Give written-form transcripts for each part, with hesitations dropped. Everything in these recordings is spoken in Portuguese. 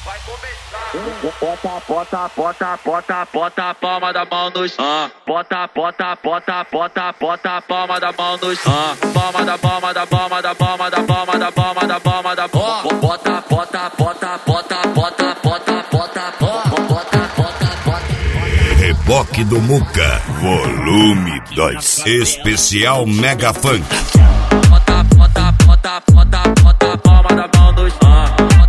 Bota a palma da mão no chão. Bota a palma da mão no chão. Palma da palma da palma da palma da palma da palma da palma da palma. Bota. Reboque do Muca, volume 2, especial Mega Funk. Bota a palma da mão no chão.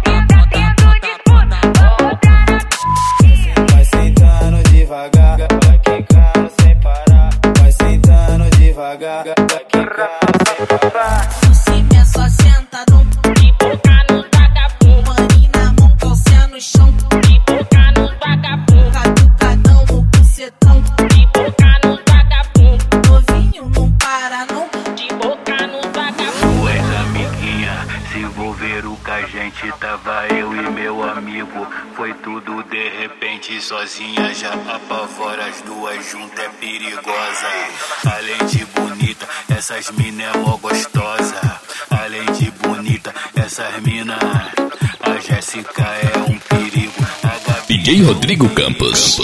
Vai sentando devagar, vai quicando sem parar. Vai sentando devagar, vai quicando sem parar. Se me só sentadão, de boca no vagabundo. Mani na mão, calcinha no chão, de boca no vagabundo. Caducadão no bucetão, de boca no vagabundo. Novinho não para não, de boca no vagabundo. Ué, amiguinha, se envolver o que a gente tava eu e meu amigo. Foi tudo de repente, sozinha já apavora. As duas juntas é perigosa. Além de bonita, essas mina é mó gostosa. Além de bonita, essas mina, a Jéssica é um perigo. DJ Rodrigo Campos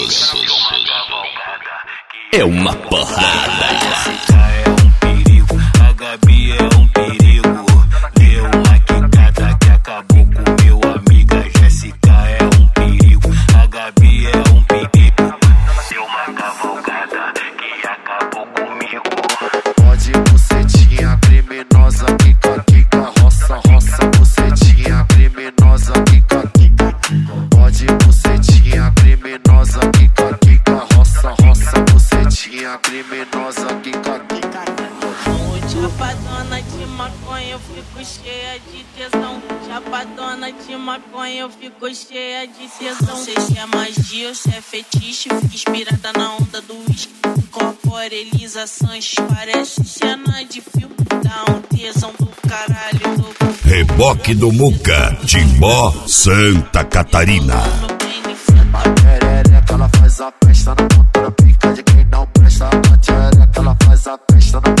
é uma porrada. A Jéssica é um perigo, a Gabi é um perigo. Deu uma quicada que acabou com meu amigo. A Jéssica é um perigo, a Gabi é um perigo. Deu uma cavalgada que acabou comigo. Pode bucetinha criminosa, quica, roça, bucetinha criminosa, quica. Pode bucetinha criminosa, quica, roça, bucetinha criminosa, quica. Chapadona de maconha, eu fico cheia de tesão. Chapadona de maconha, eu fico cheia de tesão. Sei se é magia ou se é fetiche. Fico inspirada na onda do uísque. Incorpora Elisa Sanches, parece cena de filme. Dá um tesão do caralho. Reboque do Muca, Timbó, Santa Catarina. A perereca ela faz a festa na ponta da pica de quem não presta. A perereca ela faz a festa na